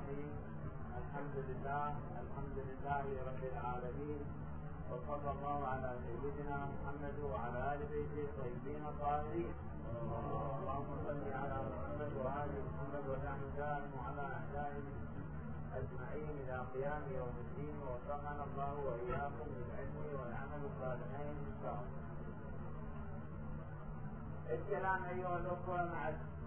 الرحيم. الحمد لله رب العالمين، وصلى الله على سيدنا محمد وعلى آل بيته الطيبين الطاهرين. اللهم صل على محمد وآل محمد ونعم دائم وعلى أعدائهم أجمعين إلى قيام يوم الدين، ووفقنا الله وإياكم بالعلم والعمل الصالحين إن شاء الله. الكلام أيها الأخوة مع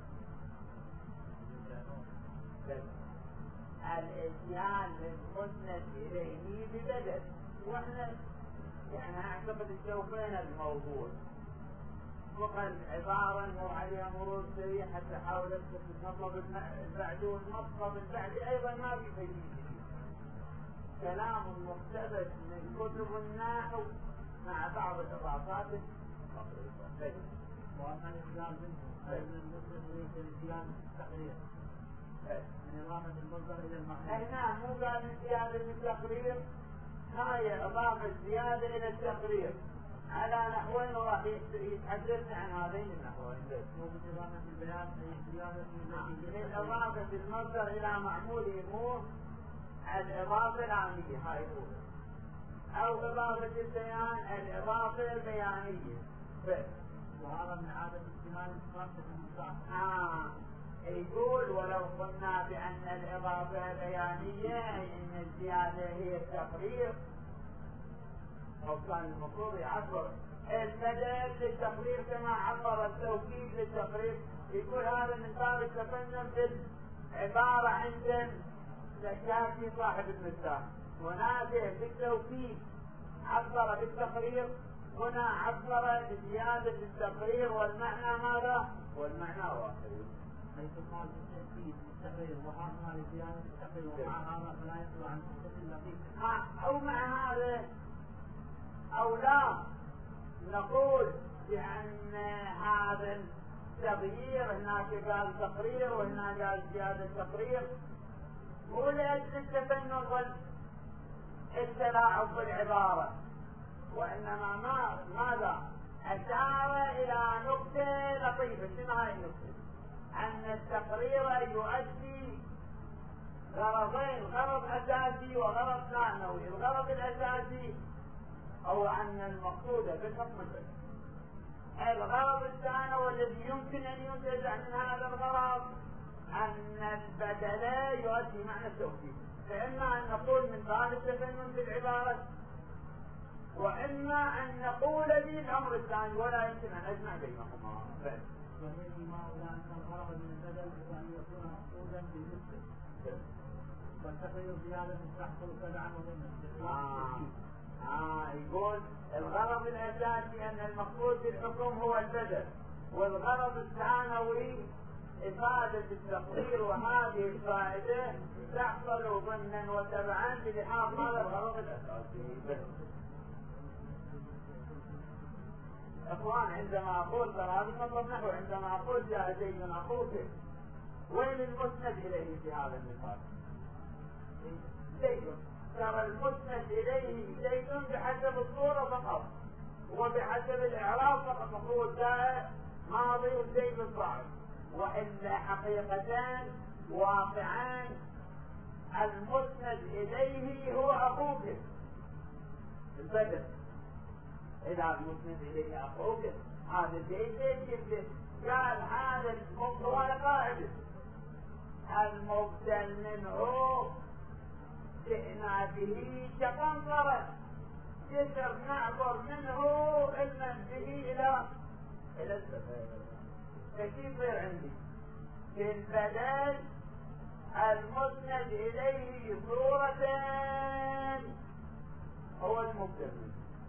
الإتيان للمسند إليه ببدل، وإحنا يعني أعتقد استوفينا الموضوع. وقد عبارة لو عليها مرور سريع حتى حاولت تتنظم البعد والمطلب البعد أيضا ما في شيء جديد. كلام مقتبس من كتب النحو مع بعض الإضافات تقريبا. وأما الإسلام من المسلم في الإسلام التقرير من إضافة المصدر إلى المعنى. نعم، مو قال زيادة التقرير، هاي إضافة زيادة إلى التقرير على نحوين، وراح يتحدثنا عن هذين النحوين. مو بإضافة البيان أي زيادة من إضافة المصدر إلى معموله، مو الإضافة العامية هاي الأولى، أو إضافة البيان الإضافة البيانية بس. وهذا من عادة استعمال الصرف في المصطلح. يقول ولو قلنا بأن الإضافة بيانية إن الزيادة هي التقرير، أو كان المفروض يعبر البدل للتقرير كما عبر التوكيد للتقرير. يقول هذا من باب التفنن في العبارة عند الزكاة صاحب المفتاح. هناك بالتوكيد عبر بالتقرير، هنا عبر بزيادة التقرير، والمعنى ماذا؟ والمعنى واحد. حيث قال بالتأكيد التقرير وحاصل لزيادة التقرير، ومع هذا فلا يخلو عن حكم اللطيف. أو مع هذا أو لا نقول بأن هذا التغيير هناك قال تقرير وهناك قال زيادة تقرير، مو لأجل التفنن والتلاعب بالعبارة، وإنما ماذا؟ أشار إلى نقطة لطيفة. شنو هاي النقطة؟ أن التقرير يؤدي غرضين، غرض أساسي وغرض ثانوي. الغرض الأساسي هو أن المقصود بالحكم البدل. الغرض الثانوي الذي يمكن أن ينتزع من هذا الغرض أن البدل يؤدي معنى التوكيد. فإما أن نقول من باب التفنن بالعبارة، وإما أن نقول به الأمر الثاني، ولا يمكن أن نجمع بينهما. أن الغرض من البدل أن يكون مقصودا بالمثل، والتقرير زيادة تحصل تبعا وضمنا. يقول الغرض الأساسي أن المقصود بالحكم هو البدل، والغرض الثانوي إفادة التقرير، وهذه الفائدة تحصل ضمنا وتبعا بلحاظ هذا الغرض الأساسي. اخوان، عندما اقول ترى هذا مطلب نحو، عندما اقول جاء زيد اخوك، وين المسند اليه في هذا المثال؟ زيد. ترى المسند اليه زيد بحسب الصوره فقط وبحسب الاعراب فقط، مفروض جاء ماضي وزيد الصاعد، والا حقيقتان واقعان المسند اليه هو اخوك البدل. إذا المسند إليه أخوك هذا زيد جدا، قال هذا المبدل قاعدة المبدل منه جئنا به كقنطرة، جسر نعبر منه علما به إلى السفر. فكيف يصير عندي في البدل المسند إليه صورتان هو المبدل،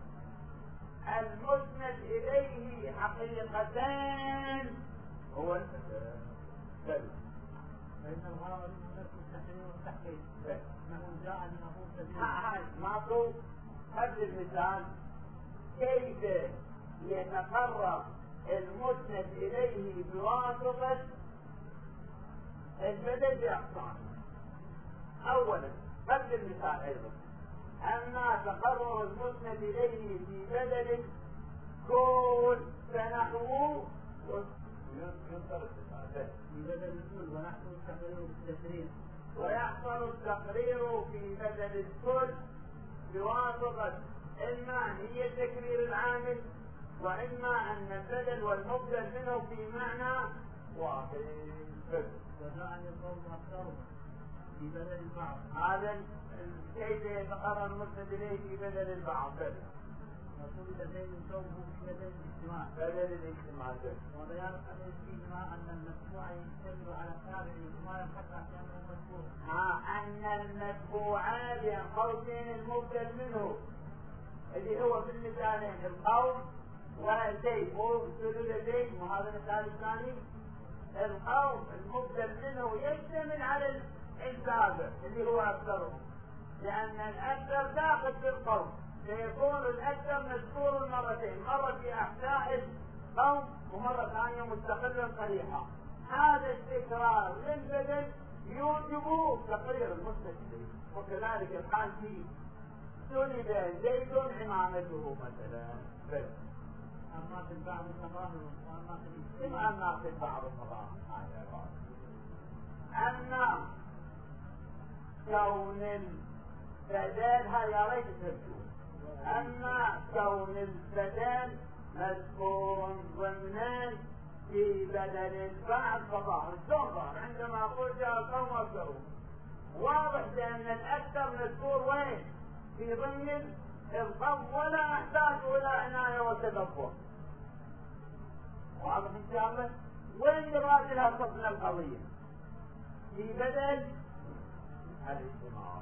المسند إليه حقيقتان هو البدل. فإن الغرض من نفس التحرير والتحقيق أنه جاء من أخوك سبيل. معروف. هذا المثال كيف يتقرب المسند إليه بواسطة البدل بأقسام. أولا هذا المثال أيضا، أما تقرر المسند إليه في بدل كل فنحو في بدل الكل ونحو التقرير بالتشريع ويحصل التقرير في بدل الكل بواسطة إما هي تكرير العامل وإما أن البدل والمبدل منه في معنى واحد. وجاء القوم أكثر في بدل البعض. هذا كيف يتقرر المسند إليه في بدل البعض؟ وقول زيد ثوبه في بدل الاجتماع. بدل الاجتماع. وبيان قدر فيهما أن المتبوع يشتمل على التابع وما ينحط كأنه متبوع. أن المتبوع بقولين المبدل منه اللي هو في المثالين القول وزيد وسلول زيد وهذا المثال الثاني. القول المبدل منه يشتمل على السابق اللي هو أكثرهم، لأن الأكثر داخل في القول، فيكون الأكثر مذكور مرتين، مرة في أحداث القول ومرة ثانية مستقلا صريحا. هذا التكرار للبدل يوجب تقرير المستشفى. وكذلك الحال في سلب زيد عمامته مثلا. أما في البعض التظاهر وأما في الاجتماع. أما في البعض التظاهر. أما كون البدل يا ريت ترجو. أما كون البدل مذكور ضمنا في بدل البعض فظاهر. الظاهر عندما أقول جاء القوم أكثرون واضح بأن الأكثر مذكور وين؟ في ضمن القوم ولا أحتاج إلى عناية وتدبر. واضح إن شاء الله؟ وين يراد لها صفنا القضية؟ في بدل الاجتماع.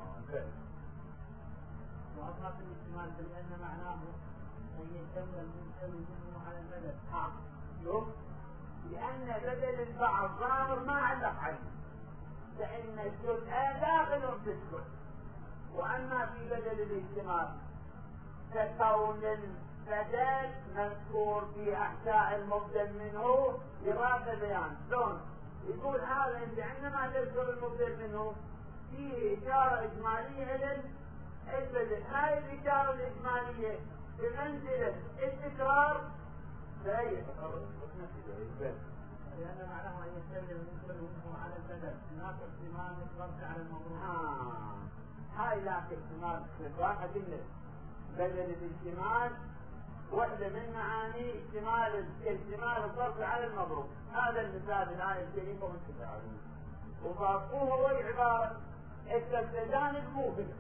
وأما في الاجتماع فلأن معناه أن يشتمل المبدل منه على البدل. شوف، لأن بدل البعض ظاهر ما علق عليه، فإن الجزء داخل في الجزء. وأما في بدل الاجتماع فكون البدل مذكور في أحشاء المبدل منه إرادة بيان. شلون؟ يقول هذا أنت عندما تذكر المبدل منه فيه إشارة إجمالية إلى البدل. هاي الإشارة الإجمالية بمنزلة التكرار لا يتقرر لأن معناه أن يشتمل المبدل منه على البدل. هناك احتمال الضبط على الموضوع. هاي لا احتمال واحد من بدل الاجتماع واحدة من معاني احتمال الضبط على المضروب. هذا المثال الآية الكريمة والتفاعلون. وضابطوه هو عبارة التبتدان الموهمة.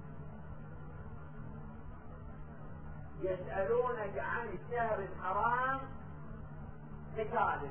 يسألونك عن الشهر الحرام قتال.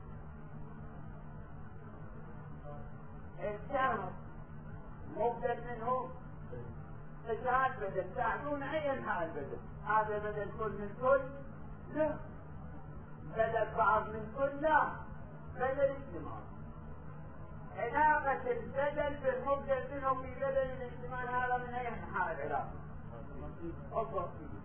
الشهر مبدل منه قتال بدل. تعرفون أي أنحاء البدل؟ هذا بدل كل من كل؟ لا. بدل بعض من كل؟ لا. بدل اجتماع. علاقة البدل بالمبدل منه في بدل الاجتماع هذا من أي أنحاء العلاقة؟ الضبطية.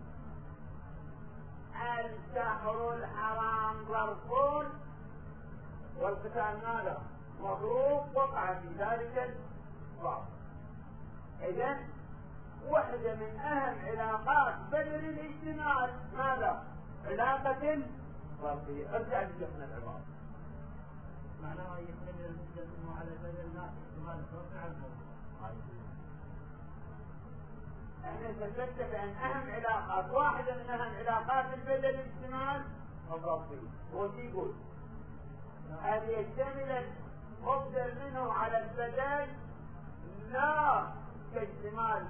الشهر الحرام ظرف والقتال ماذا؟ مضروب وقع في ذلك الضرب. إذن واحدة من أهم علاقات بدل الاجتماع ماذا؟ علاقة ظرفية. ارجع لشيخنا العبارة. معناه أن يحتمل المبدل منه على بدل لا احتمال الضبط على الموضوع. احنا ثبتت بأن أهم علاقات واحدة من أهم علاقات البدل الاجتماع الضرفية. ودي يقول أن يشتمل المبدل منه على البدل لا كاجتماع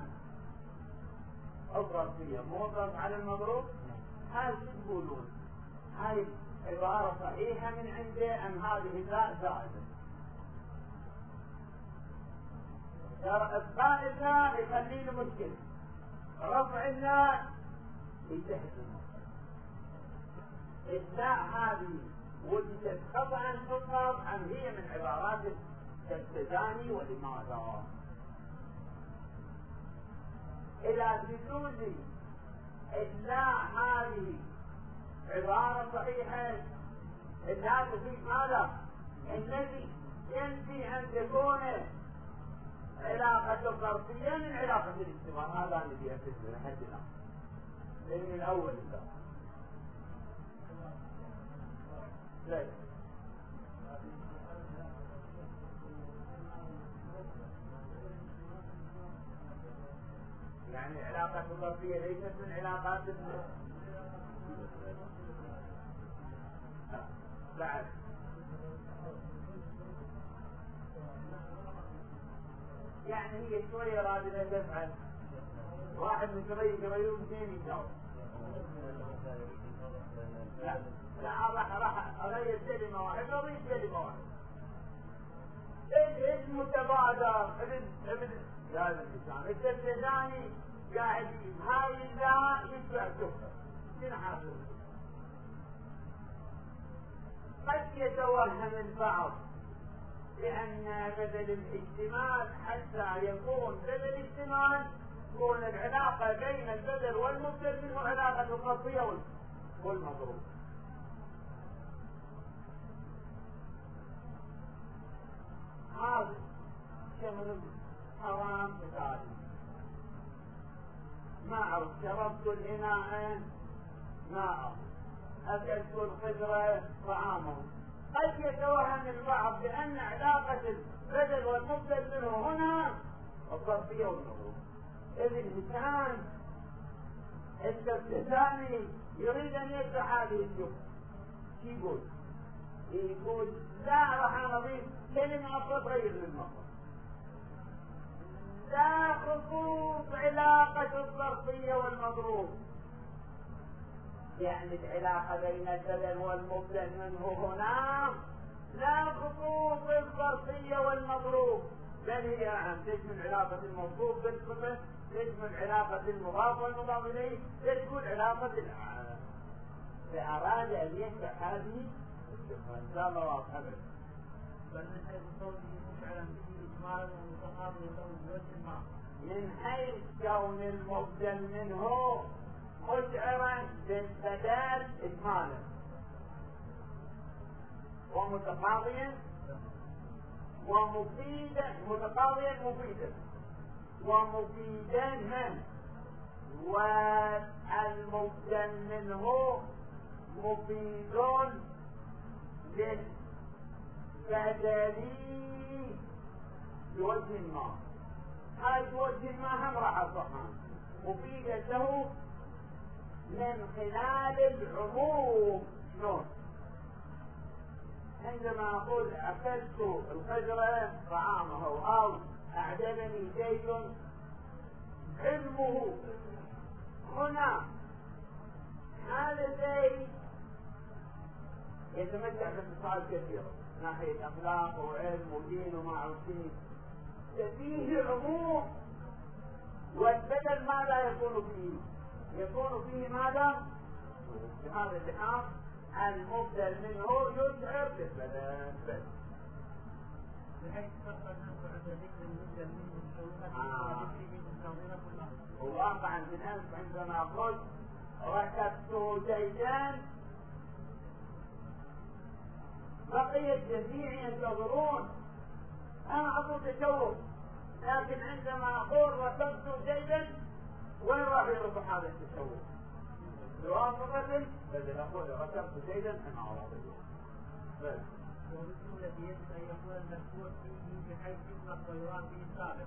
الضرفية موظف على المضروب. هل تقولون هاي عبارة صحيحة من عنده أم هذه لا زائدة؟ إبقاء الله يخلي له مشكلة، رفع الله يسهل المسألة. الداء هذه وجدت قطعا تطلب أم هي من عبارات التزاني ولماذا؟ إلى تجوز الداء هذه عبارة صحيحة. الداء تفيد ماذا؟ الذي ينفي أن تكون علاقة الظرفية من علاقة الاجتماع. هذا الذي يفيد لحد الآن من الأول الداء. علاقة الظرفية ليست من علاقات بعد. يعني هي شوية رادلة تفعل واحد من شغيرون اثنين يجاوب. لا راح اغير كلمة واحدة واضيف كلمة واحدة. الاسم متبادر ابن هذا الانسان التلفزاني قاعد هاي لا يتبع شفره شنو حاصل؟ قد يتوهم البعض لأن بدل الاحتمال حتى يكون بدل احتمال تكون العلاقة بين البدل والمبدل منه علاقة الظرفية والمضروب. هذا شهر حرام مثالي ما أعرف شربت الإناء ماء أكلت الخضرة طعامه. قد يتوهم البعض بأن علاقة البدل والمبدل منه هنا الظرفية والمضروب. الإنسان التلفزاني يريد أن يدفع هذه الجملة يقول لا راح نضيف كلمة أخرى تغير للمصدر. لا خصوص علاقة الظرفية والمضروب، يعني العلاقة بين البدل والمبدل منه هنا لا خصوص الظرفية والمضروب، بل هي عن تشمل علاقة الموصوف بالصفة، تشمل علاقة المضاف والمضاف إليه، تشمل علاقة فأراد أن يشرح هذه الصفة. إن شاء الله واضحة. بل من حيث قوله مشعرا به إجمالا ومتقابلا له بوجه ما، من حيث كون المبدل منه مشعرا بالبدل إجمالا ومتقاضيا ومفيدا، متقاضيا مفيدا ومفيدا من، والمبدل منه مفيد للبدل بوجه ما. هاي بوجه ما هم راح أصحها مفيدا له من خلال العموم. شلون؟ عندما أقول أكلت الخضرة طعامه أو أعجبني شيء علمه، هنا هذا الشيء يتمتع باتصال كثيرة من ناحية أخلاق وعلم ودين ومعرفين، فيه عموم، والبدل ماذا يكون فيه؟ يكون فيه ماذا؟ بهذا اللحاظ المبدل منه يشعر بالبدل بحيث تبقى الناس عند ذكر المبدل منه بشروطه وذكره كلها. وواقعا بالأمس عندما قلت ركبت زيدان بقي الجميع ينتظرون، أنا أقول تشوف، لكن عندما أقول ركبت زيدا وين راح يربح هذا التشوف؟ بواسطة بدل أقول ركبت زيدا أنا أرى بس. وبالجملة يجب أن يكون المذكور فيه بحيث يطلق ويراد به السابق.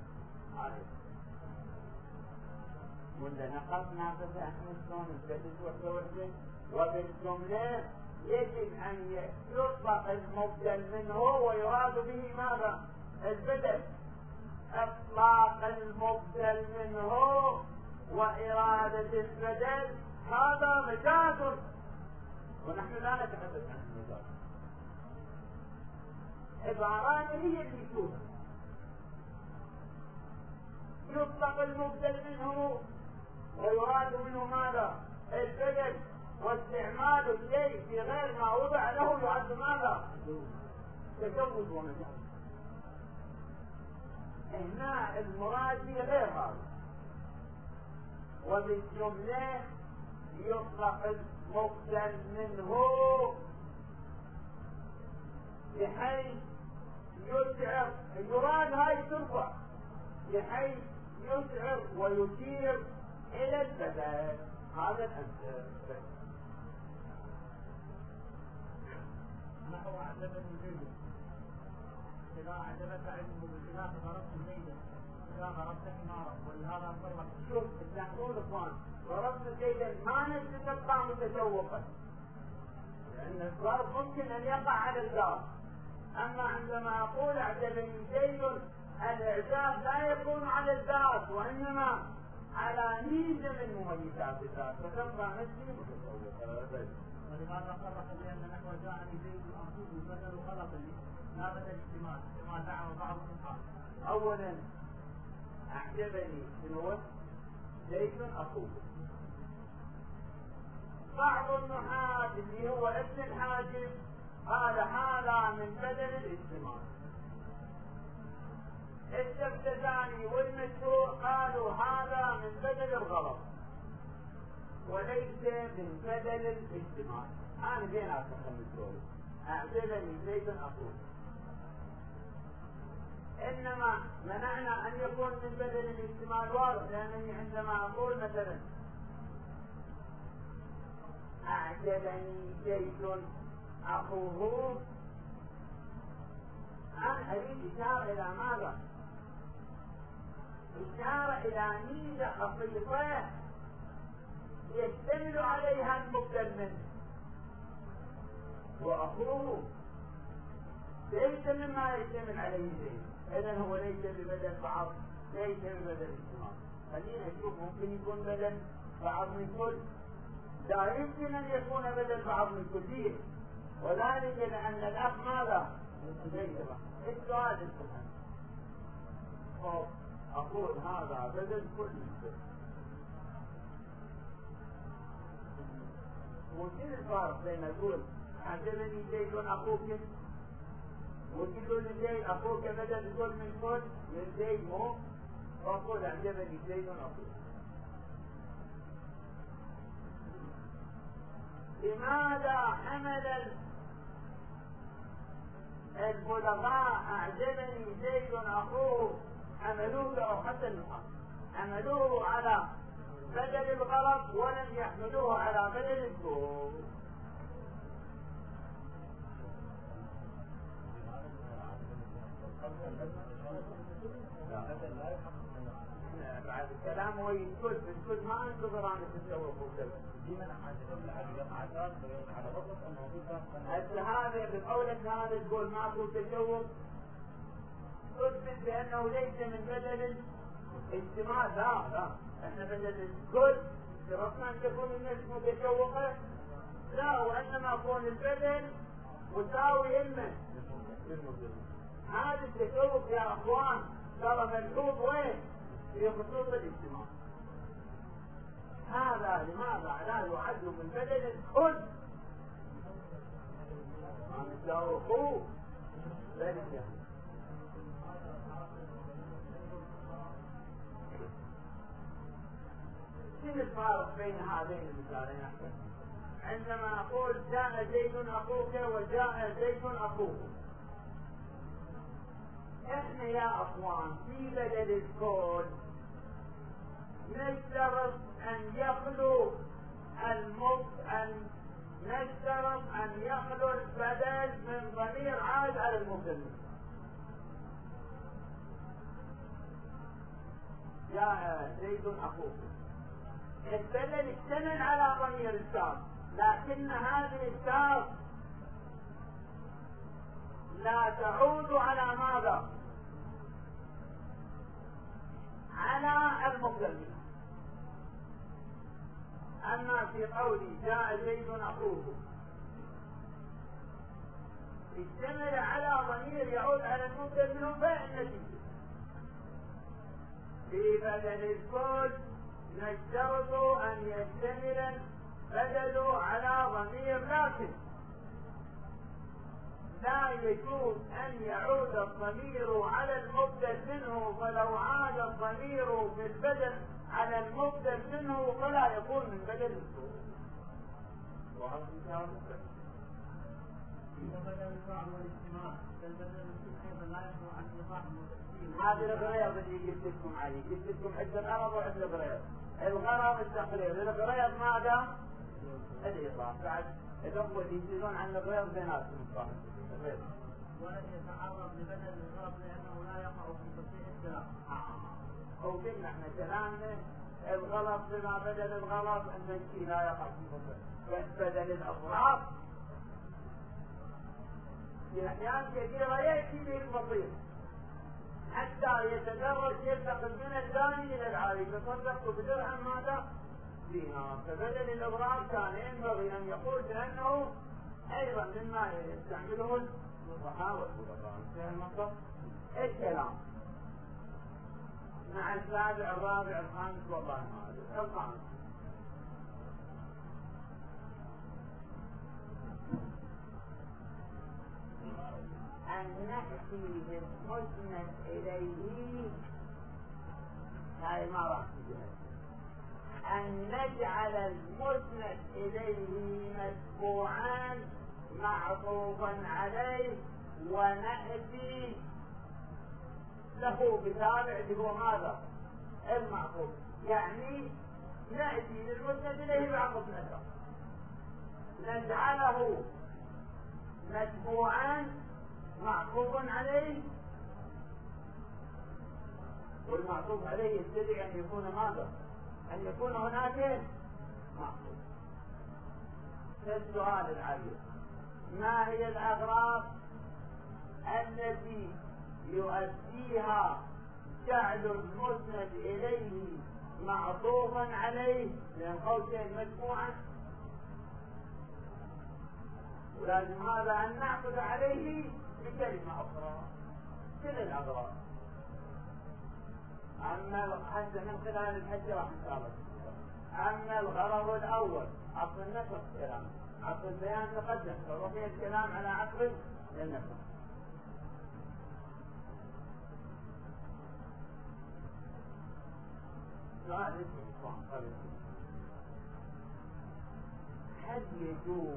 وإذا نقصنا فإحنا شلون نسدد وحدة، وبالجملة يجب أن يطلق المبدل منه ويراد به ماذا؟ البدل. إطلاق المبدل منه وإرادة البدل هذا مجاز، ونحن لا نتحدث عن المجاز. عبارات هي اللي تكون يطلق المبدل منه ويراد منه ماذا؟ البدل، واستعمال الشيء في غير ما وضع له يعد ماذا؟ تجوز ومجاز. هنا المراد به غير هذا. وبالجملة يطلق المبدل منه بحيث يشعر، يراد هاي ترفع بحيث يشعر ويشير إلى البدل. هذا الأمثال. نحو أعجبني زيدا، إذا أعجبك علمه بخلاف ضربت زيدا شوف تلاحظون اخوان ضربنا زيدا ما نتبقى متشوقا لان الضرب ممكن ان يقع على الدار. اما عندما اقول اعجبني زيد الاعجاب لا يكون على الذات وانما على ميزه من مميزات الذات فتبقى نفسي متشوقه. ولهذا صرح بان نحو جاءني زيد اخوه بدل غلط لا بدل اجتماع كما دعا بعض الصحابه. اولا اعجبني شنو زيد اخوه. بعض النحاة اللي هو ابن الحاجب قال هذا من بدل الاجتماع. السبتزاني والمشهور قالوا هذا من بدل الغلط وليس من بدل الاجتماع. انا بيناتهم خمس اعجبني زيد اخوه. انما منعنا ان يكون من بدل الاجتماع الواضح لانني عندما اقول مثلا اعجبني زيد اخوه انا اريد اشاره الى ماذا؟ اشاره الى ميزه خفيفه يشتمل عليها المبدل منه. واخوه ليس مما يشتمل عليه زيد، اذا هو ليس ببدل بعض ليس ببدل اجتماع. خلينا نشوف ممكن يكون بدل بعض من كل. لا يمكن ان يكون بدل بعض من كليه وذلك لان الاخ ماذا؟ زيد. السؤال السؤال اقول هذا بدل كل وشنو الفرق بين اقول اعجبني زيد اخوك وتقول زيد اخوك بدل كل من كل من زيد مو واقول اعجبني زيد اخوك. لماذا حمل البلغاء اعجبني زيد اخوه حملوه او حتى النحاة حملوه على بدل الغلط ولم يحملوه على بدل السوء؟ بعد الكلام هو ينكل بالكل ما انتظر عن التسوق وكذا. هذا بقولك هذا تقول ماكو تشوق تثبت بانه ليس من بدل اجتماع. لا احنا بدل الكل شرطنا ان تكون الناس متشوقه لا وانما يكون البدل مساوي همه. هذا التشوق يا اخوان ترى ملحوظ وين؟ في خصوص الاجتماع. هذا لماذا لا يعد من بدل الكل؟ ما نتشوقوه ذلك شنو الفارق بين هذين المثالين احسن؟ عندما اقول جاء زيد اخوك وجاء زيد اخوه احنا يا اخوان في بدل الكل نشترط ان يخلو نشترط ان يخلو البدل من ضمير عاد على المبتدأ. جاء زيد اخوك البدل اشتمل على ضمير الشاذ لكن هذه الشاذ لا تعود على ماذا؟ على المبتدأ. اما في قولي جاء زيد اخوه اشتمل على ضمير يعود على المبتدأ منه فالنتيجة في بدل الكل نشترط ان يشتمل البدل على ضمير لكن لا يجوز ان يعود الضمير على المبدل منه فلو عاد الضمير في البدل على المبدل منه فلا يكون من بدل الكل. هذه الغريض اللي جبت لكم عليه جبت لكم عند الغرض وعند الغريض. الغرض التقرير الغريض ماذا؟ الإضافة. بعد الأخوة اللي يجيزون عن الغريض بيناتهم ولم يتعرض لبدل الغلط لأنه لا يقع في تصحيح الكلام. أو قلنا احنا كلامنا الغلط بما بدل الغلط أن الشيء لا يقع في تصحيح، بس بدل الأضرار في أحيان كثيرة يأتي به المصير حتى يتدرج ينتقل من الداني إلى العالي، تصدق بدرهم ماذا؟ دينار. فبدل الأضرار كان ينبغي أن يقول بأنه أيضا مما يستعمله الفقهاء والفقهاء. انتهى المطلب الكلام مع السابع الرابع الخامس والله ما أدري الخامس. أن نأتي بالمسند إليه، هاي ما راح تجي، أن نجعل المسند إليه متبوعا معطوفا عليه ونأتي له بتابع اللي هو ماذا؟ المعطوف. يعني نأتي للمسند إليه بعض النسخ نجعله متبوعا معطوف عليه، والمعطوف عليه يستدعي أن يكون ماذا؟ أن يكون هناك معطوف. السؤال العالي: ما هي الأغراض التي يؤديها جعل المسند إليه معطوفا عليه من قوسين مجموعا؟ ولازم هذا أن نعقد عليه بكلمة أخرى. كل الأغراض. أما حتى من خلال الحج راح نتابع. أما الغرض الأول عقد النسخ كلام، عقد البيان تقدم، فبقي الكلام على عقد النسخ. سؤال اسمه هل يجوز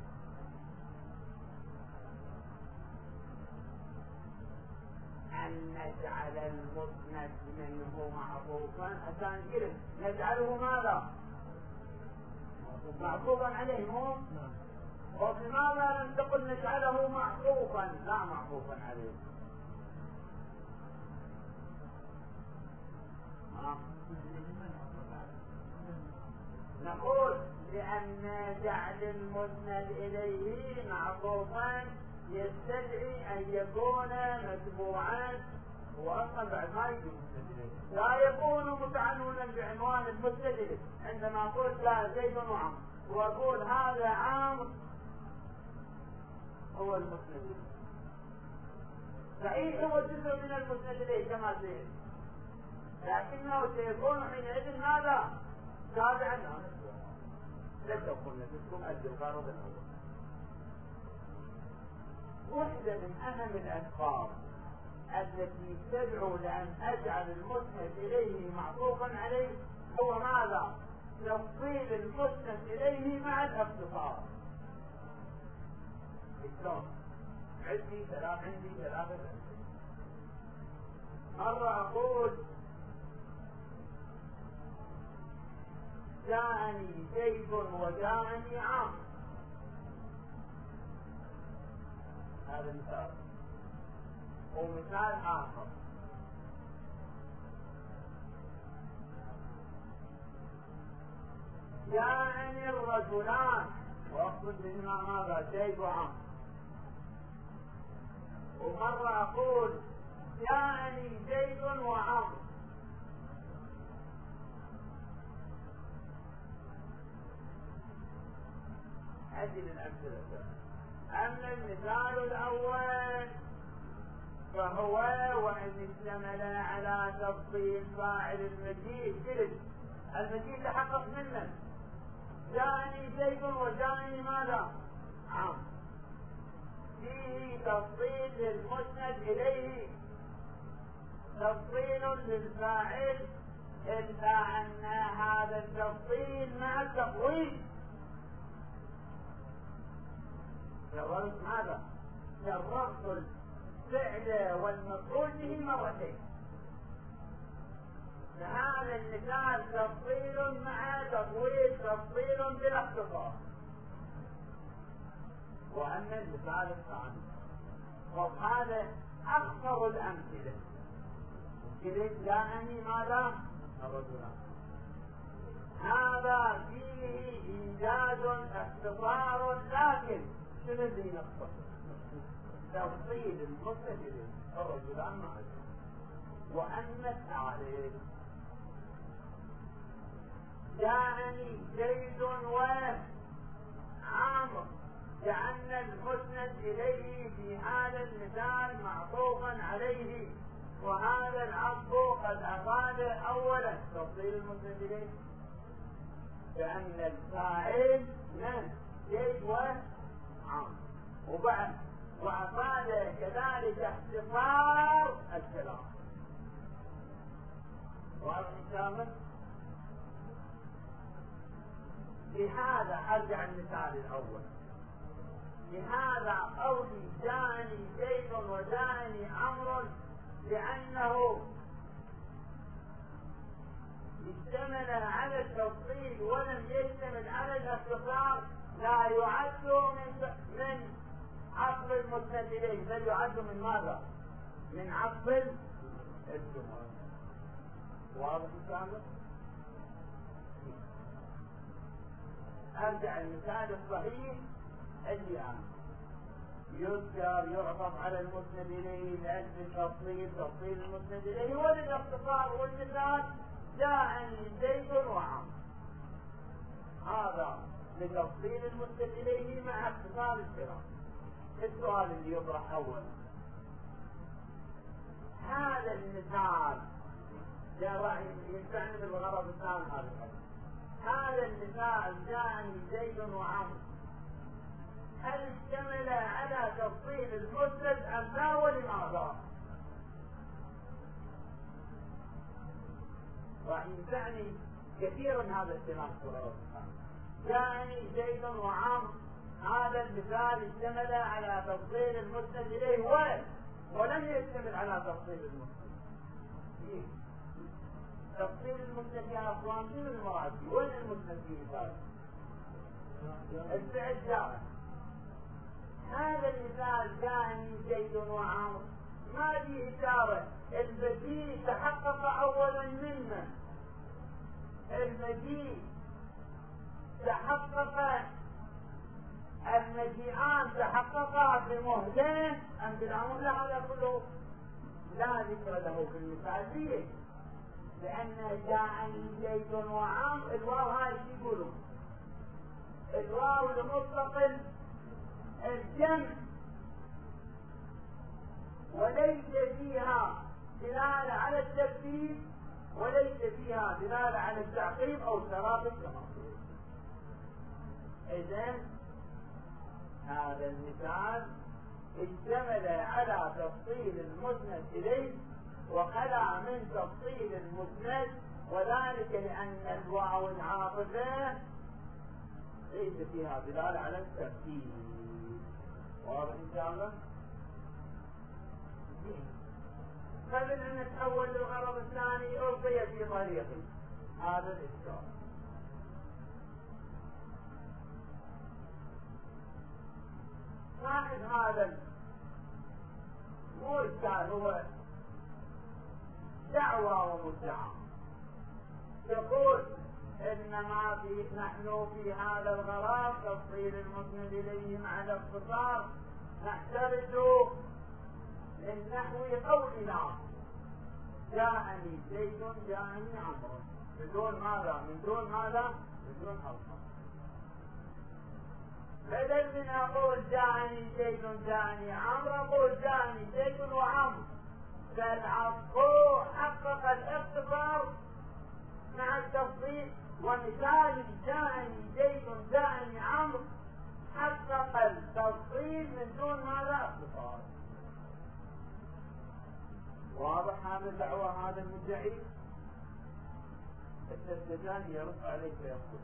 أن نجعل المسند منه معطوفا؟ عشان كده نجعله ماذا؟ معطوفا عليه مو؟ وبماذا لم تقل نجعله معطوفا لا معطوفا عليه؟ نقول لأن جعل المسند إليه معطوفا يستدعي أن يكون متبوعا، وأصلا بعد ما يجوز لا يكون متعنونا بعنوان المسند. عندما أقول لا زيد وعمر وأقول هذا عامر هو المسند، صحيح هو جزء من المسند إليه كما سيأتي، لكنه سيكون حينئذ ماذا؟ تابعا لك قلنا لكم أدي الغرض الأول. واحدة من أهم الأسباب التي تدعو لأن أجعل المسند إليه معطوفا عليه هو ماذا؟ تفصيل المسند إليه مع الاختصار. شلون؟ عندي ثلاثة مرة أقول جاءني زيد وجاءني عامر، هذا مثال. ومثال آخر جاءني الرجلان وأقصد بهما ماذا؟ زيد وعمر. ومرة أقول جاءني زيد وعمر. هذه الأمثلة. أما المثال الأول فهو وإن اشتمل على تفصيل فاعل المجيء جلد، المجيء تحقق منه جاءني زيد وجاءني ماذا؟ عمرو. فيه تفصيل للمسند إليه، تفصيل للفاعل، إلا أن هذا التفصيل مع التقويم كررت ماذا؟ كررت الفعل والمفعول به مرتين. فهذا المثال تفصيل مع تطويل، تفصيل بلا اختصار. وأما المثال الثاني وهذا أكثر الأمثلة. كذلك جاءني ماذا؟ الرجلان. هذا فيه إنجاز اختصار، لكن شنو الذي نقصه؟ تفصيل المستفيد الرجلان معه وأنت عليه. جاءني زيد وعامر، جعلنا المسند إليه في هذا المثال معطوفا عليه، وهذا العطف قد أفاد أولا تفصيل المسند إليه، لأن الفاعل من زيد وعامر، وأفاد كذلك اختصار الكلام. واضح كامل؟ لهذا أرجع المثال الأول، لهذا قولي جاءني زيد وجاءني عمرو، لأنه اشتمل على التفصيل ولم يشتمل على الاختصار، لا يعد من عطف المسند إليه، بل يعد من ماذا؟ من عطف الجمهور. واضح الكلام؟ أرجع المثال الصحيح اللي يذكر يعطف على المسند إليه لأجل تفصيل المسند إليه وللاختصار، والمثال جاءني زيد وعمرو، هذا لتفصيل المسند إليه مع اختصار الكلام. السؤال اللي يطرح أولا، هذا المثال ينفعني بالغرض الثاني، هذا المثال جاءني زيد وعمرو، هل اشتمل على تفصيل المسند أم لا، ولماذا؟ راح ينفعني كثيرا هذا الكلام في الغرض الثاني. جاءني زيد وعمرو، هذا المثال اشتمل على تفصيل المسند إليه ولم يشتمل على تفصيل المسند. تفصيل المسند يا أخوان من المراد؟ وين المسند في مثال؟ الفعل جاء. هذا المثال جاءني زيد وعمرو ما فيه إشارة، المجيء تحقق أولا منه، المجيء تحقق، المجيئان تحققا بمهلين أم بالعمر؟ لا، هذا كله لا ذكر له في المثال فيه، لأن جاءني زيد وعمرو الواو هاي شو يقولون؟ الواو لمطلق الجمع، وليس فيها دلالة على الترتيب، وليس فيها دلالة على التعقيب أو التراخي كما قلت. إذن هذا المثال اشتمل على تفصيل المسند إليه وخلع من تفصيل المسند، وذلك لأن الواو العاطفة ليس فيها دلالة على الترتيب. واضح إن شاء الله؟ قبل أن نتحول للغرض الثاني ألقي في طريقي هذا الإشكال. صاحب هذا مو إشكال، هو دعوة ومدعى، يقول إنما نحن في هذا الغرض تفصيل المسند إليه مع الاختصار نحترز من نحو قولنا جاءني زيد جاءني عمرو، بدون ماذا؟ من دون ماذا؟ بدون ألفاظ. بدل من أقول جاءني زيد جاءني عمرو أقول جاءني زيد وعمرو، فالعطف حقق الاختصار مع التفصيل، ومثال جاءني زيد جاءني عمرو حقق التفصيل من دون ماذا؟ اختصار. واضح هذا الدعوة هذا المدعي؟ السجان يرد عليك ويقول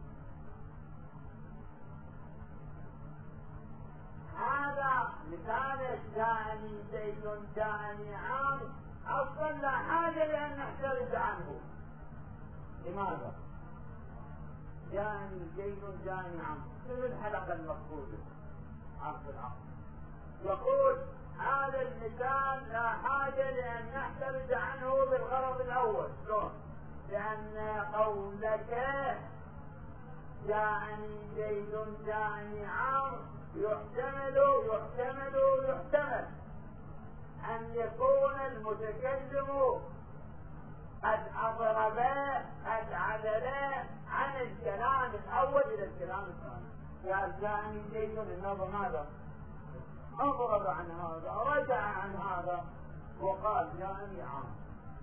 هذا مثال جاءني زيد جاءني عمرو أصلا لا حاجة لأن نحترز عنه. لماذا؟ جاءني زيد جاءني عمرو، مثل الحلقة المفقودة عرض العقل. يقول هذا المثال لا حاجة لأن نحترز عنه بالغرض الأول. شلون؟ لأن قولك جاءني زيد جاءني عمرو يحتمل أن يكون المتكلم قد أضرب قد عدل عن الكلام الأول إلى الكلام الثاني. قال جاءني زيد النظر ماذا؟ أضرب عن هذا، رجع عن هذا، وقال جاءني عمرو.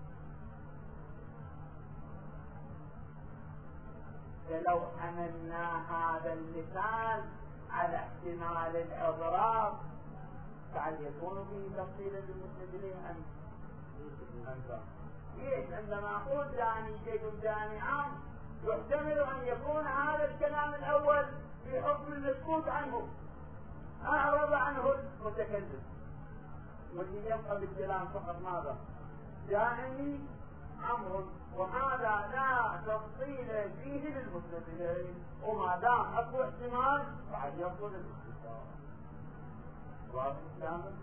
فلو حملنا هذا المثال على احتمال الإضراب فهل يكون فيه تفصيلا للمستدلين أم لا؟ ليش؟ عندما أقول جاءني زيد جاءني عمرو يحتمل أن يكون هذا الكلام الأول في حكم المسكوت عنه، أعرض عنه المتكلم، واللي يبقى بالكلام فقط ماذا؟ جاءني عمرو، وهذا لا تفصيل فيه للمستدلين، وما دام اكو احتمال بعد يفضل الاستفسار. واضح كامل؟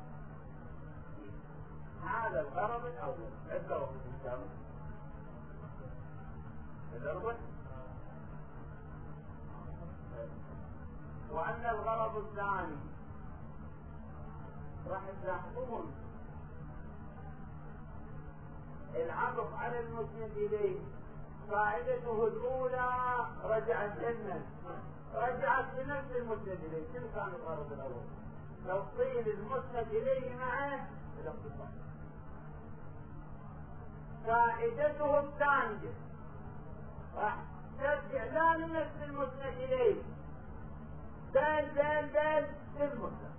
هذا الغرض الاول. الغرض الثاني الاربع، وان الغرض الثاني راح تلاحظون العطف على المسند اليه قاعدته الاولى رجعت لنفس المسند اليه. شنو كان الغرض الاول؟ توصيل المسند اليه معه الاختصار. قاعدته الثانيه راح ترجع لا لنفس المسند اليه بل للمسند.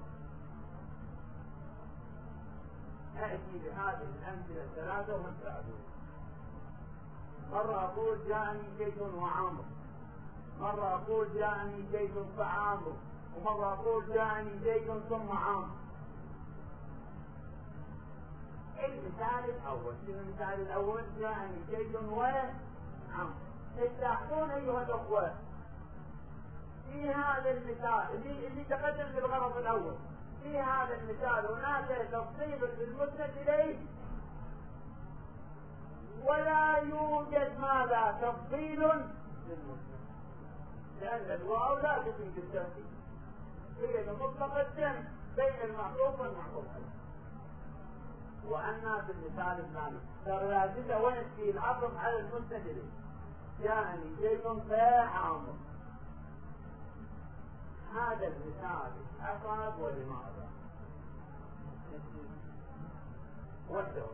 أأتي بهذه الأمثلة الثلاثة ومتعدون. مرة أقول جاءني زيد وعمرو، مرة أقول جاءني زيد فعمرو، ومرة أقول جاءني زيد ثم عمرو. المثال الأول، المثال الأول جاءني زيد وعمرو. تلاحظون أيها الأخوة في هذا المثال اللي تقدم بالغرض الأول، في هذا المثال هناك تفصيل للمسند إليه ولا يوجد ماذا؟ تفصيل للمسند، لأن الواو لا تفيد الترتيب، هي مطلق الجمع بين المعروف والمعروف. وأن في المثال الثاني ترى وين في العطف على المسند إليه؟ يعني زيد فعمرو. هذا المثال أصاب ولماذا؟ والدور.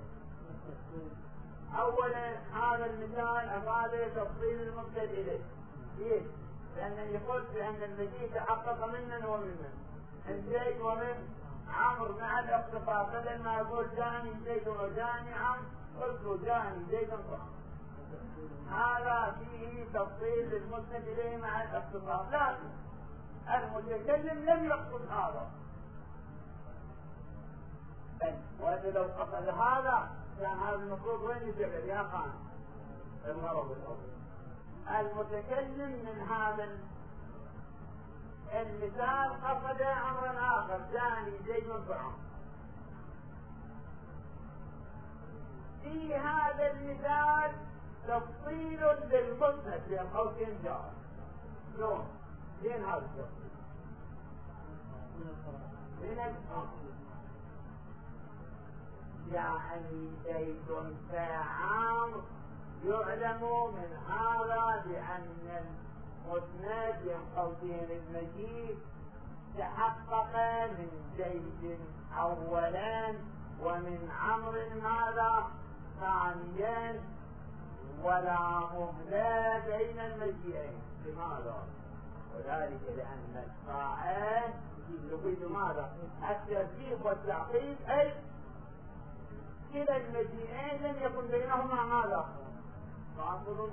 أولا هذا المثال أفاد تفصيل المسند إليه. ليش؟ لأنه يقول بأن الذي تحقق منا ومن زيد ومن عمرو مع الاقتصاد، بدل ما يقول جاني زيد وجاني عمرو قلت جاني زيد وعمرو. هذا فيه تفصيل للمسند إليه مع الاقتصاد، لكن المتكلم لم يقصد هذا. وإذا لو قصد هذا كان هذا المفروض وين يجعل يا خان؟ الغرض الأول. المتكلم من هذا المثال قصد أمرا آخر، جاني زيد فعمرو. في هذا المثال تفصيل للمسند في قوسين جار. شلون؟ فين هذا التفصيل؟ من الأصل. يعني زيد فعمرو يعلم من هذا بأن المسند بين قوسين المجيء تحقق من زيد أولا ومن عمرو ماذا؟ ثانيا، ولا مهلة بين المجيئين. لماذا؟ وذلك لأن القائل يريد ماذا؟ الترتيب والتعقيب، أي كلا المجيئين لم يكن بينهما ماذا؟ تعقل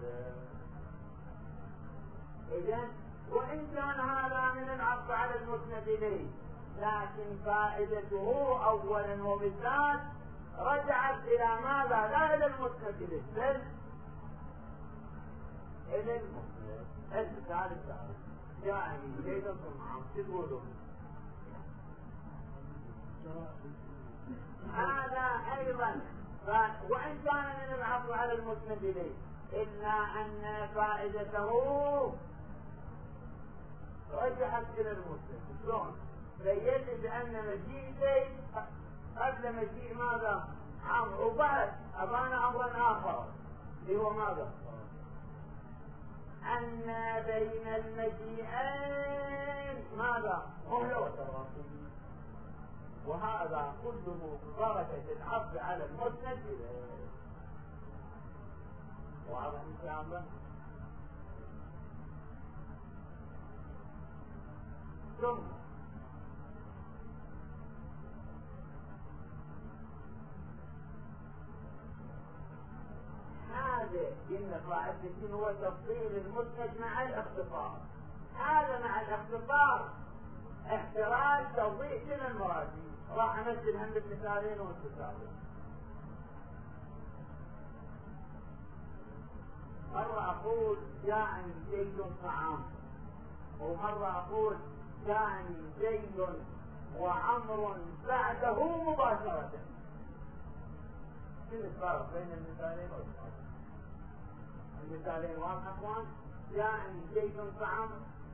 إذن وإن كان هذا من العطف على المسند إليه، لكن فائدته أولا وبالذات رجعت إلى ماذا؟ لا إلى المسند إليه بل إلى المسند. المثال الثالث جاءني زيد ثم عمرو. تقولوا هذا أيضا وإن كان من العطف على المسند إليه إلا أن فائدته رجعت إلى المسند. شلون؟ بين بأن مجيء شيء قبل مجيء ماذا؟ عمرو، وبعد أبان أمرا آخر اللي هو ماذا؟ أن بين المجيئين ماذا؟ مهلة وتراصيل. وهذا كله بركة العطف على المسند إليه. واضح إن شاء الله؟ ثم هذا إن قاعدة هو تفصيل المسند مع الاختصار. هذا مع الاختصار احتراز توضيح من المراتب. راح امثلهم بالمثالين والمثالين. مرة اقول جاءني زيد طعام، ومرة اقول جاءني زيد وعمر بعده مباشرة. شنو الفرق بين المثالين والمثالين؟ المثالين واضح اخوان؟ جاءني زيد طعام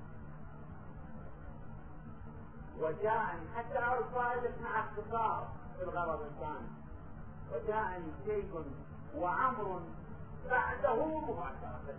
وجاءني حتى أعرف فائدة مع اختصار في الغرض الثاني. وجاءني زيد وعمر بعده مباشرة.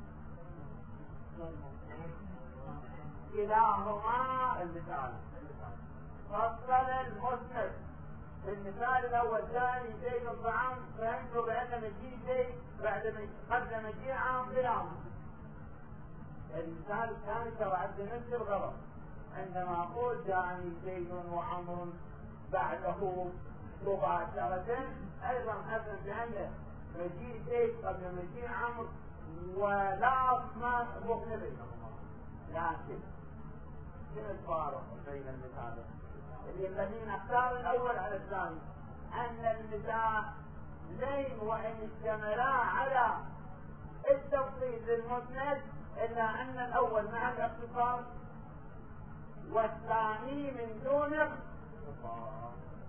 كلاهما المثال فصل المسند. في المثال الأول جاءني زيد طعام فهمت بأن مجيء زيد قبل مجيء عام بلا. المثال الثاني توعد نفس الغرض. عندما أقول جاءني زيد وعمر بعده مباشرة أيضا أفهم بأن مجيء زيد قبل مجيء عمر ولا ما مغنى بينهما. لكن شنو الفارق بين المثالين؟ الذين اختاروا الأول على الثاني أن المثالين وإن اشتملا على التفصيل للمسند إلا أن الأول مع الاختصار والثاني من دون اختصار.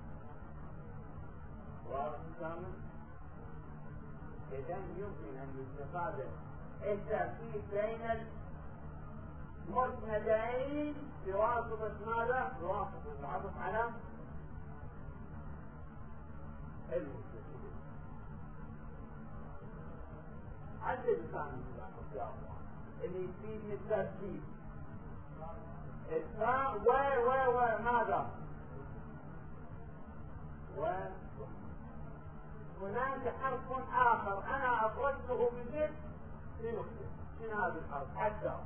إذا يمكن أن يستفاد الترتيب بين المسندين بواسطة ماذا؟ بواسطة العطف على المسند. عدد الثاني اللي يفيد من الترتيب الفاء و ماذا؟ هناك حرف آخر أنا أخرجته بجد في نقطة. شنو هذا الحرف؟ حتى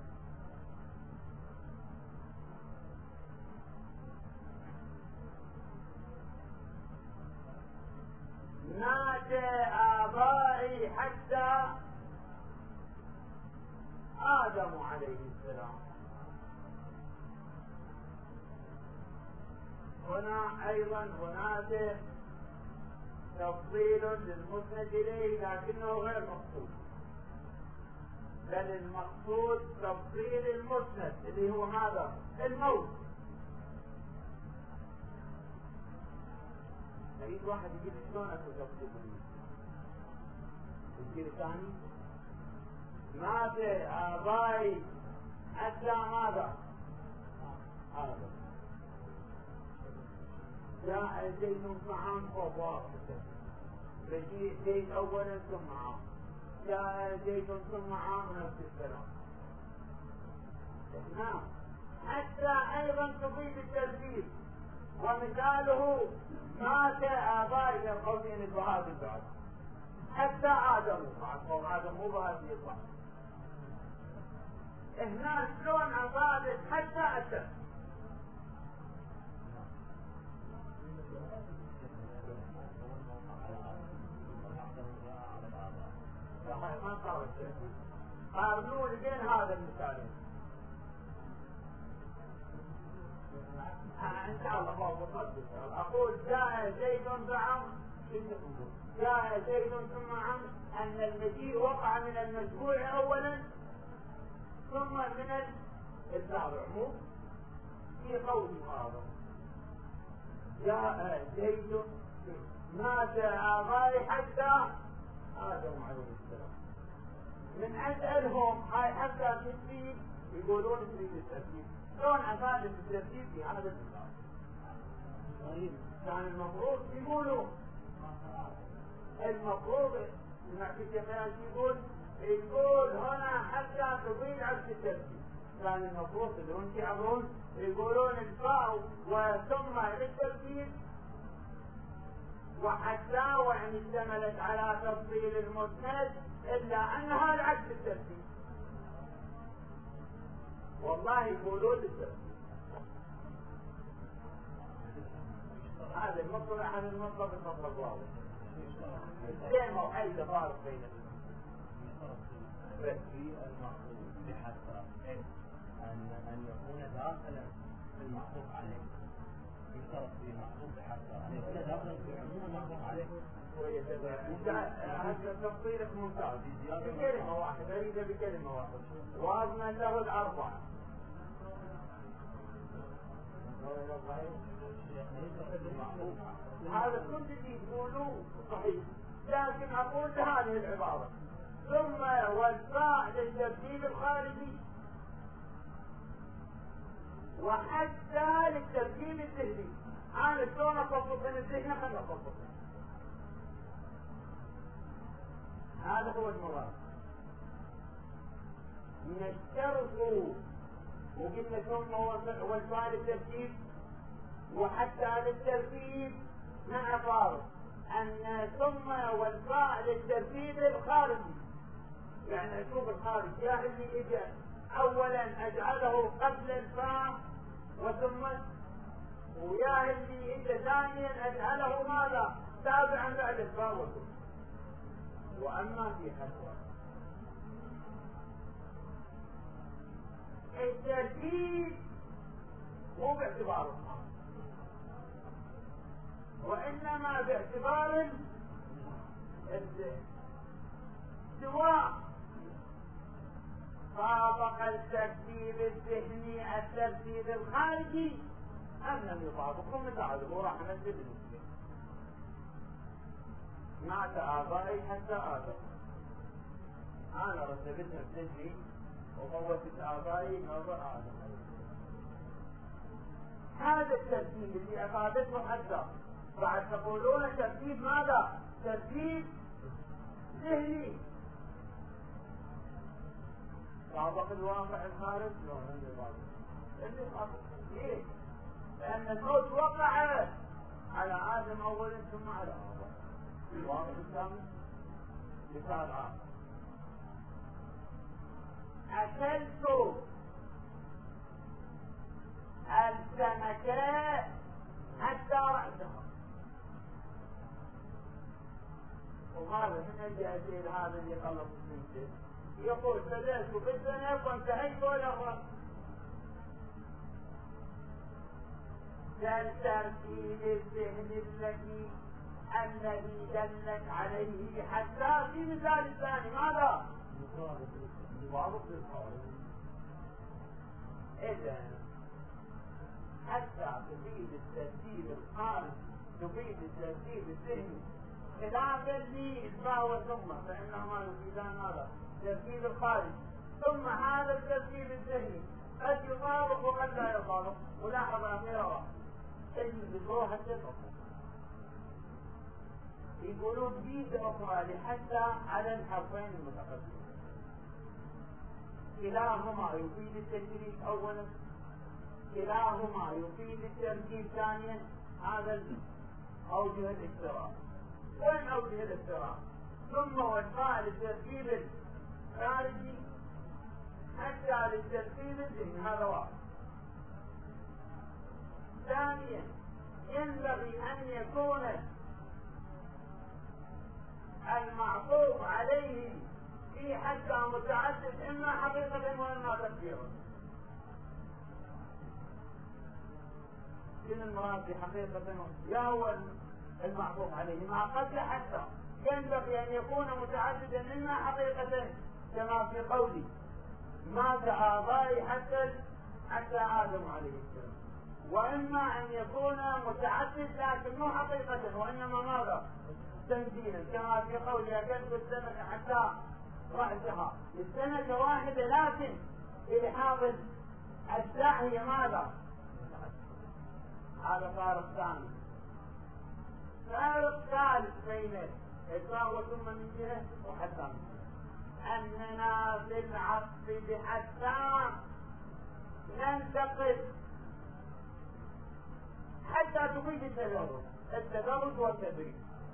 نادى آبائي حتى آدم عليه السلام. هنا أيضا هناك تفصيل للمسند إليه لكنه غير مقصود، بل المقصود تفصيل المسند اللي هو ماذا؟ الموت. يريد واحد يجيب شلون أكو تفصيل الجيل الثاني مات آبائي حتى ماذا؟ آدم. جاء زيد طعام فوق مجيء زيد أولا ثم عام، جاء زيد ثم عام نفس الكلام. نعم حتى أيضا تضيف الترتيب. ومثاله مات آبائي من قوسين البهاد بعد حتى آدم. آدم مو بهذه الصح. هنا شلون أضافت حتى أتى؟ ما قارنوا بين هذا المثال ان شاء الله. اقول جاء زيد بعمر، جاء زيد ثم عمر، ان المجيء وقع من المتبوع اولا ثم من التابع. مو في قول هذا جاء زيد مات آبائي حتى آدم عليه السلام. من أسألهم هاي حتى تثبيت يقولون تريد التثبيت. شلون أفادت التثبيت في هذا الكتاب؟ كان المفروض يقولوا المفروض المعكس يقول يقول هنا حتى تضيع عكس التثبيت. كان المفروض تدرون يعبرون يقولون الفاء وثم للتثبيت وحتى وإن اشتملت على تفصيل المسند إلا أنها العكس التثبيت. والله يقولون للتثبيت. هذا المطلب عن المطلب المطلب واضح. زين وحي تفارق بين في المعقول بحسب أن يكون داخلا في المعقول عليه. يشترط في المعقول بحسب أن يكون داخلا في عموم المعقول عليه. هذا تفصيلك ممتاز بكلمة واحدة. أريد بكلمة واحدة وأضمن له الأربعة. هذا كل اللي يقولوه صحيح، لكن أقول هذه العبارة ثم والفاء للترتيب الخارجي وحتى للترتيب الذهني. أنا شلون أطبق من الذهن؟ خلنا أطبق. هذا هو المراد. نشترط وقلنا ثم والفاء للترتيب وحتى للترتيب مع فارق أن ثم والفاء للترتيب الخارجي. يعني أشوف الخارج يا اللي إجا أولا أجعله قبل الفاء وثم ويا اللي إجا ثانيا أجعله ماذا تابعا بعد الفاء وثم. وأما في حسوة الترتيب مو باعتبار الخارج وإنما باعتبار الذهن. سواء طابق الترتيب الذهني الترتيب الخارجي أم لم يطابقه. مثال وراح ننزل المسلم مات آبائي حتى آدم. أنا رتبتها بذهني وموتت آبائي نظر آدم. هذا الترتيب اللي أفادته حتى بعد تقولون ترتيب ماذا؟ ترتيب ذهني. طابق الواقع الخارج؟ لا اللي طابق. ليه؟ لأن الموت وقع على آدم أولا ثم على آدم. الواقع الثاني مثال آخر. أكلت السمكة حتى رأسها. وهذا من أجل أسئل هذا اللي خلص السنة يقول بدأت بالسنة وانتهيت ولا الرأس. كالترتيب الذهني الذي دلت عليه حتى في مثال الثاني ماذا؟ مطابق للخارج. إذا حتى تفيد الترتيب الخارجي تفيد الترتيب الذهني خلافا للفاء وثم فإنهما يفيدان ماذا؟ الترتيب الخارجي. ثم هذا الترتيب الذهني قد يطابق وقد لا يطابق. ولاحظ أخيرا اللي ذكروها التفق يقولون بيد أخرى لحتى على الحرفين المتقدمين كلاهما يفيد التجريد أولا كلاهما يفيد الترتيب ثانيا. هذا أوجه الافتراء. وين أوجه الافتراء؟ ثم والفاء للترتيب الخارجي حتى للترتيب الذهني. هذا واحد. ثانيا ينبغي أن يكون المعطوف عليه في حتى متعدد إما حقيقة وإما تفسيرا. شنو المراد بحقيقة؟ يا هو المعطوف عليه مع قبل حتى ينبغي أن يكون متعددا إما حقيقة كما في قولي مات آبائي حتى آدم عليه السلام. وإما أن يكون متعدد لكن مو حقيقة وإنما ماذا؟ تمثيلا، كما في قولها كذب السمكة حتى رأسها، السمكة واحدة لكن إلحاظ الأجزاء هي ماذا؟ هذا فارق ثاني. فارق ثالث بين إطلاق وثم من جهة وحتى من جهة، أننا في العطف بحتى ننتقل حتى تفيد التدرج والتدريج.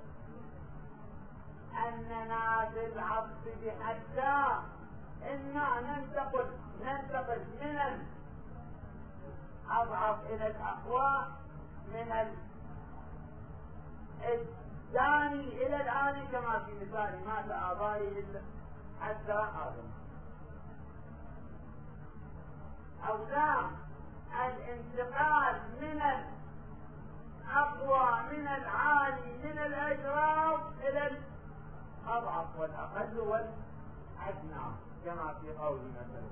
أننا في العطف بحتى إما ننتقل من الأضعف إلى الأقوى، من الثاني إلى الآن، كما في مثال مات آبائي حتى آدم، أو لا الانتقال من الأقوى من العالي من الأجراف إلى الأضعف والأقل والأدنى، كما في قول مثلا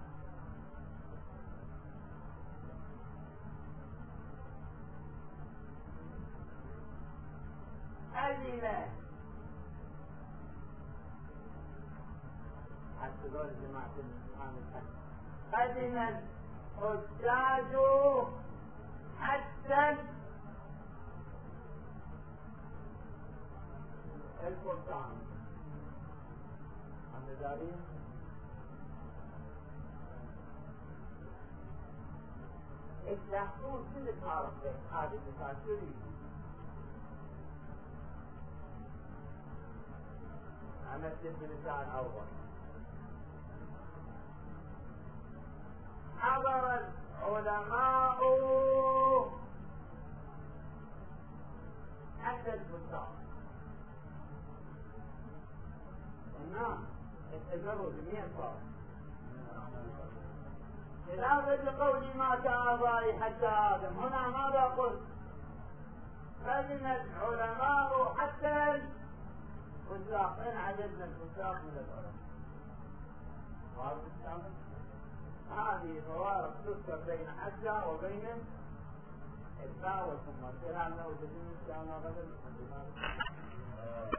أذن حتى دول جماعة الإسلام الحج، أذن الحجاج حتى الفرسان النزارين يلاحظون كل التعرف هذه المساكين أمثل بمثال أول. حضر العلماء حتى الفساق، الناس استمروا ب100 صار، خلافا لقول مات آبائي حتى آدم. هنا ماذا قلت؟ فإن العلماء حتى الفساق، إن عجزنا الفساق من العلماء. هذه فوارق تذكر بين حتى وبين الفاء والثم، الكلام له تجد إن شاء الله غدا.